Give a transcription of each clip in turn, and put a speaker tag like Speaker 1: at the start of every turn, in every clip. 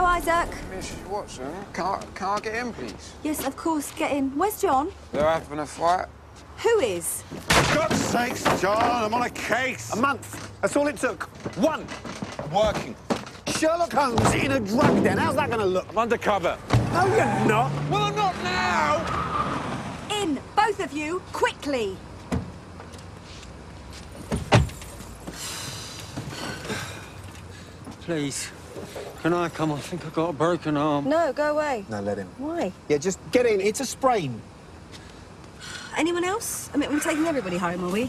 Speaker 1: Isaac.
Speaker 2: Mrs. Watson, can I get in, please?
Speaker 1: Yes, of course, get in. Where's John?
Speaker 2: They're having a fight.
Speaker 1: Who is?
Speaker 3: For God's sakes, John, I'm on a case.
Speaker 4: A month. That's all it took. One.
Speaker 3: I'm working.
Speaker 4: Sherlock Holmes in a drug den. How's that going to look?
Speaker 3: I'm undercover.
Speaker 4: No, you're not.
Speaker 3: Well, I'm not now.
Speaker 1: In, both of you, quickly.
Speaker 5: Please, can I come? I think I've got a broken arm.
Speaker 1: No, go away.
Speaker 4: No, let him.
Speaker 1: Why?
Speaker 4: Yeah, just get in. It's a sprain.
Speaker 1: Anyone else? I mean, we're taking everybody home, are we?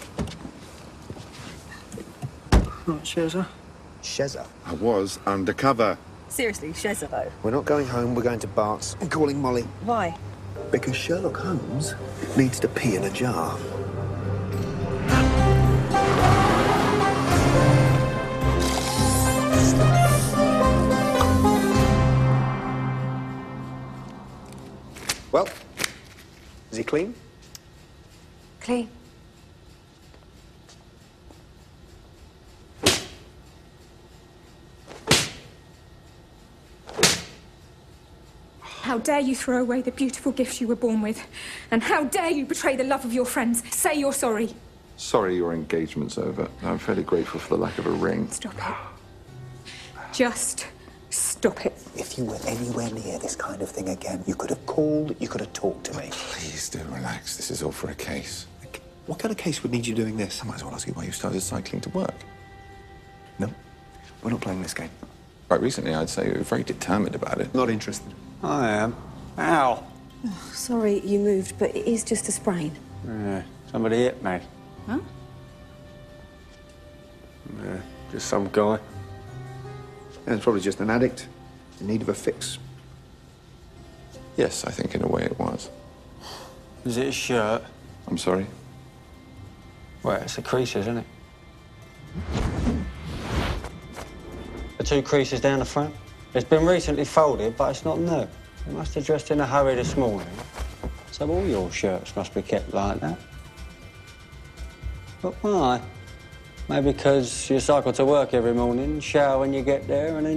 Speaker 5: Right, Shezza.
Speaker 4: Shezza.
Speaker 3: I was undercover.
Speaker 1: Seriously, Shezza, though.
Speaker 4: We're not going home. We're going to Bart's. I'm calling Molly.
Speaker 1: Why?
Speaker 4: Because Sherlock Holmes needs to pee in a jar. Well, is he clean?
Speaker 1: Clean.
Speaker 6: How dare you throw away the beautiful gifts you were born with? And how dare you betray the love of your friends? Say you're sorry.
Speaker 7: Sorry your engagement's over. I'm fairly grateful for the lack of a ring.
Speaker 6: Stop it. Just stop it.
Speaker 4: If you were anywhere near this kind of thing again, you could have called, you could have talked to me.
Speaker 7: Please do relax. This is all for a case.
Speaker 4: What kind of case would need you doing this?
Speaker 7: I might as well ask you why you started cycling to work.
Speaker 4: No, we're not playing this game.
Speaker 7: Quite recently, I'd say you were very determined about it.
Speaker 4: Not interested.
Speaker 5: I am. Ow.
Speaker 1: Sorry you moved, but it is just a sprain.
Speaker 5: Yeah, somebody hit me.
Speaker 1: Huh?
Speaker 5: Yeah, just some guy.
Speaker 4: And it's probably just an addict in need of a fix.
Speaker 7: Yes, I think in a way it was.
Speaker 5: Is it a shirt?
Speaker 7: I'm sorry.
Speaker 5: Well, it's the creases, isn't it? The two creases down the front. It's been recently folded, but it's not new. You must have dressed in a hurry this morning. So all your shirts must be kept like that. But why? Maybe because you cycle to work every morning, shower when you get there, and then